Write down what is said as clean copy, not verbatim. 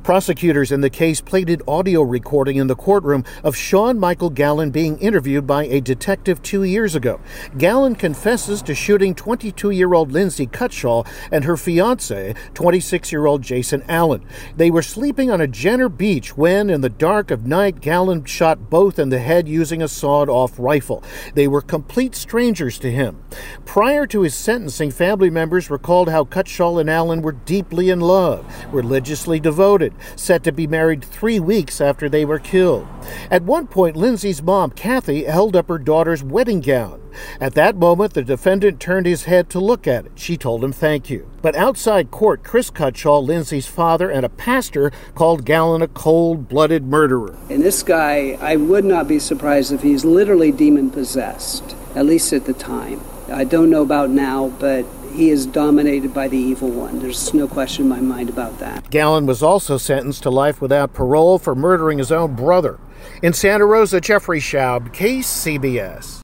Prosecutors in the case pleaded audio recording in the courtroom of Sean Michael Gallen being interviewed by a detective 2 years ago. Gallen confesses to shooting 22-year-old Lindsay Cutshall and her fiancé, 26-year-old Jason Allen. They were sleeping on a Jenner beach when, in the dark of night, Gallen shot both in the head using a sawed-off rifle. They were complete strangers to him. Prior to his sentencing, family members recalled how Cutshall and Allen were deeply in love, religiously devoted, set to be married 3 weeks after they were killed. At one point, Lindsay's mom, Kathy, held up her daughter's wedding gown. At that moment, the defendant turned his head to look at it. She told him thank you. But outside court, Chris Cutshall, Lindsay's father and a pastor, called Gallen a cold-blooded murderer. And this guy, I would not be surprised if he's literally demon-possessed, at least at the time. I don't know about now, but he is dominated by the evil one. There's no question in my mind about that. Gallen was also sentenced to life without parole for murdering his own brother. In Santa Rosa, Jeffrey Schaub, KCBS.